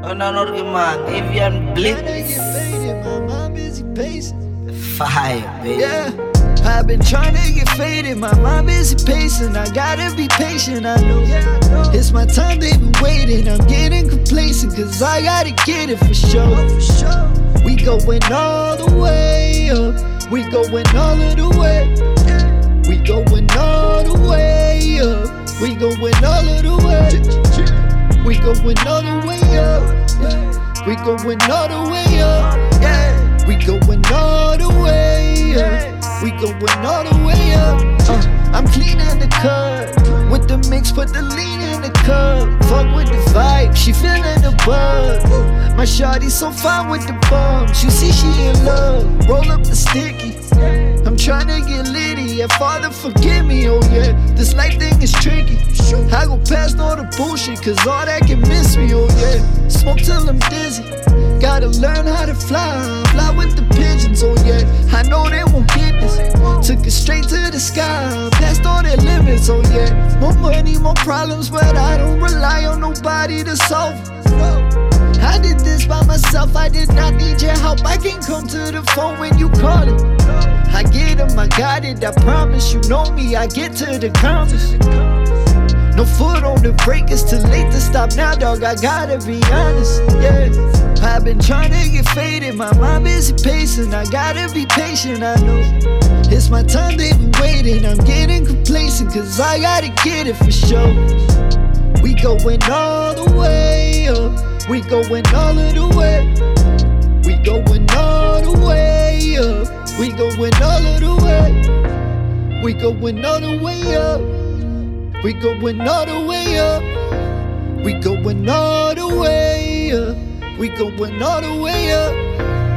Another man, Avian Blitz. My mind busy pacing. Fire, baby. Yeah, I've been trying to get faded. My mind busy pacing. I gotta be patient, I know. It's my time, they've been waiting. I'm getting complacent, cause I gotta get it for sure. We going all the way up. We going all of the way. We going all the way up. We going all of the way. We going all the way up. We going all the way up. Yeah. We going all the way up. We going all the way up. I'm cleaning the cut. With the mix, put the lean in the cup. Fuck with the vibe, she feeling the buzz. My shawty so fine with the bumps. You see she in love. Roll up the sticky. I'm tryna get litty. Yeah, Father forgive me, oh yeah. This life thing is tricky. I go past all the bullshit, cause all that can miss me, oh yeah. Smoke till I'm dizzy. Gotta learn how to fly. Fly with the pigeons, oh yeah. I know they won't get this. Took it straight to the sky. Past all their limits, oh yeah. More money, more problems, but I don't rely on nobody to solve it. I did this by myself, I did not need your help. I can come to the phone when you call it. I get 'em, I got it, I promise. You know me, I get to the compass. No foot on the brake, it's too late to stop now, dog. I gotta be honest, yeah. I've been trying to get faded, my mind busy pacing. I gotta be patient, I know. It's my time, they've been waiting. I'm getting complacent, cause I gotta get it for sure. We going all the way up. We going all of the way. We going all the way up. We going all of the way. We going all the way up. We going all the way up. We going all the way up. We going all the way up.